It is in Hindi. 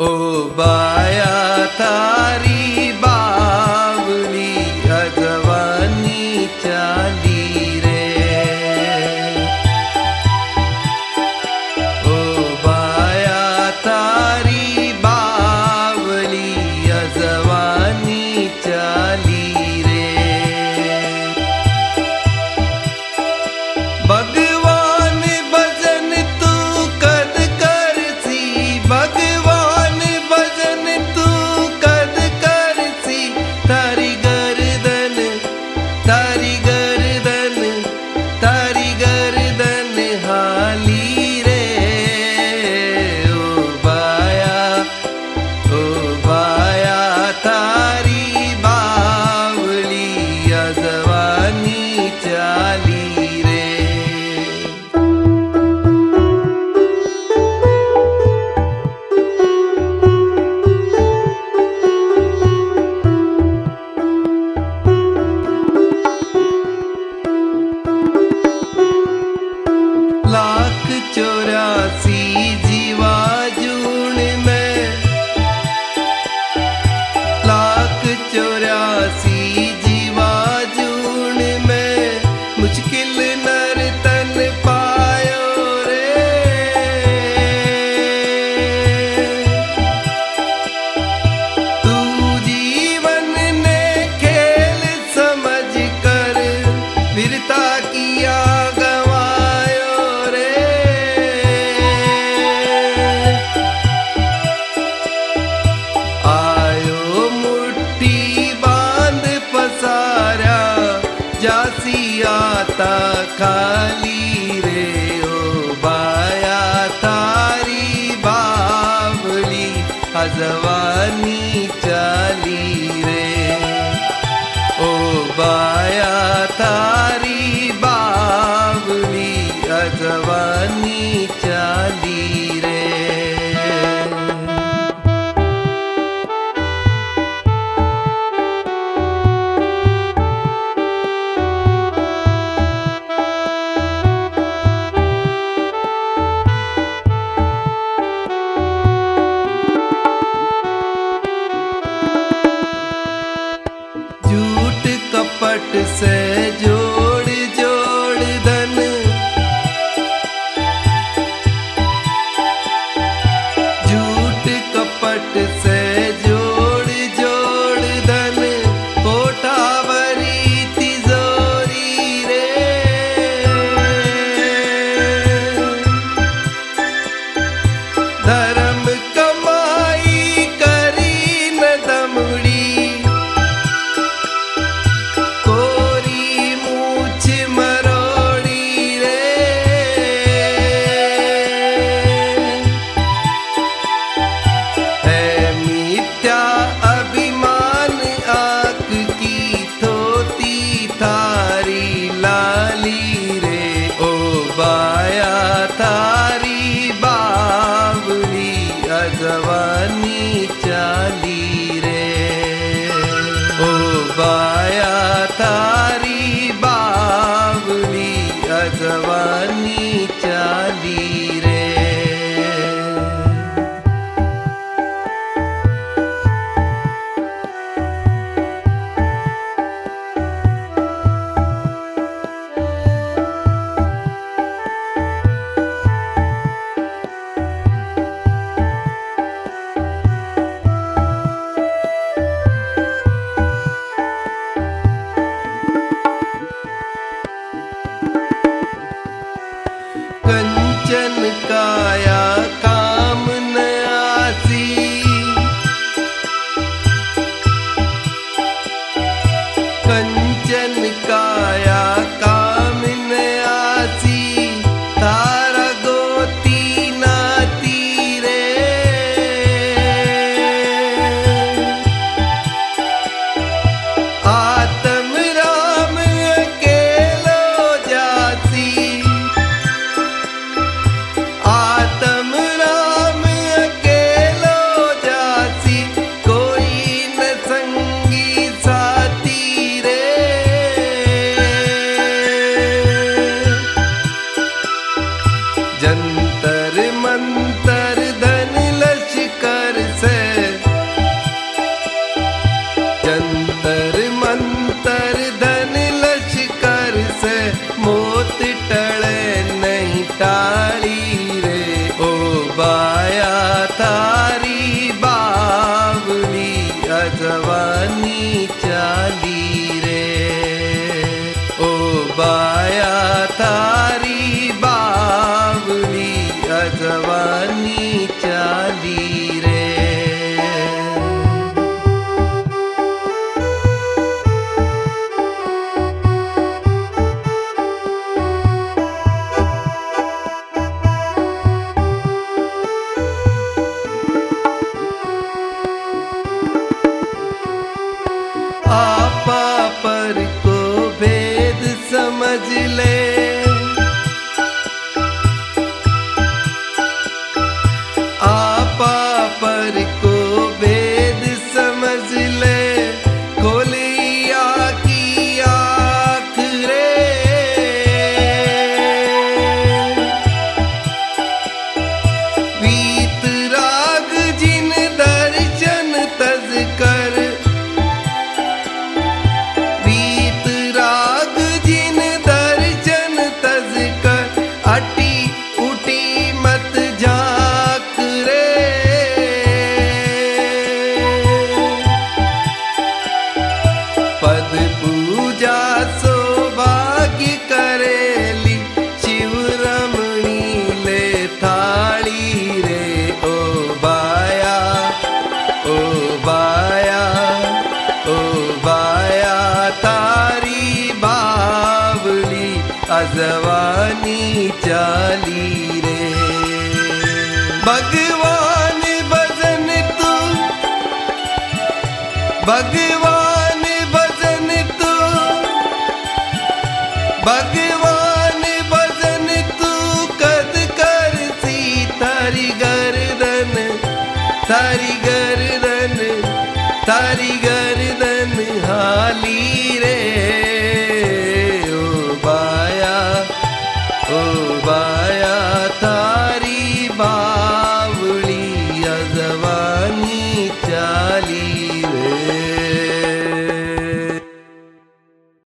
ओ बाया थारी बावली अजवानी चाली रे। ओ बाया थारी बावली अजवानी चाली रे। भगवान भजन तू कद करसी, भगवान भजन तू कद करसी। तारी गर्दन तारी गर्दन तारी गर्दन हाली रे। ओ बाया थारी बावली अजवानी चाली रे। लाख 84 जीवा जून में, लाख 84 जीवा जून में मुश्किल नर तन पायो रे। तू जीवन ने खेल समझ कर वीरता किया गवायो रे। आयो मुट्ठी बांध पसारा जासी आता खाली रे। ओ बाया थारी बावली अजवानी चाली रे। ओ बाया थारी बावली अजवानी चाली रे। झूठ कपट से जोड़ जोड़ धन, झूठ कपट से जोड़ जोड़ धन कोठावरी तिजोरी रे। धर्म कमाई करी न दमड़ी, कोरी मूछ मरोड़ी रे। है मिथ्या अभिमान आँख की थोती थारी लाली रे। ओ बाया थारी बावली अजवानी चाली रे। ओ बाया थारी बावली अजवानी चाली रे। कंचन काया काम न आसी, कंचन काया काम न आसी। तारा गोती नाती रे। आत्म राम अकेलो जासी, आत्म राम अकेलो जासी। कोई न संगी साथी रे। जंतर मंतर धन लश्कर टाली रे ओ बाया थारी बावली अजवानी चाली रे ओ बाया थारी बावली अजवानी चाली रे। आपा पर को भेद समझ ले आपा पर को भेद समझ ले खोलिया की आँख रे वीत राग जिन दर्शन तज कर अटी उठी मत झाक रे पद पूजा सौभाग्य करेली शिव रमणी ले थाली रे ओ बाया ओ बाया ओ बाया तारी बावली अजवानी चाली रे। भगवान भजन तू भगवान भजन तू भगवान भजन तू कद कर सी थारी गर्दन थारी गर्दन थारी गर्दन हाली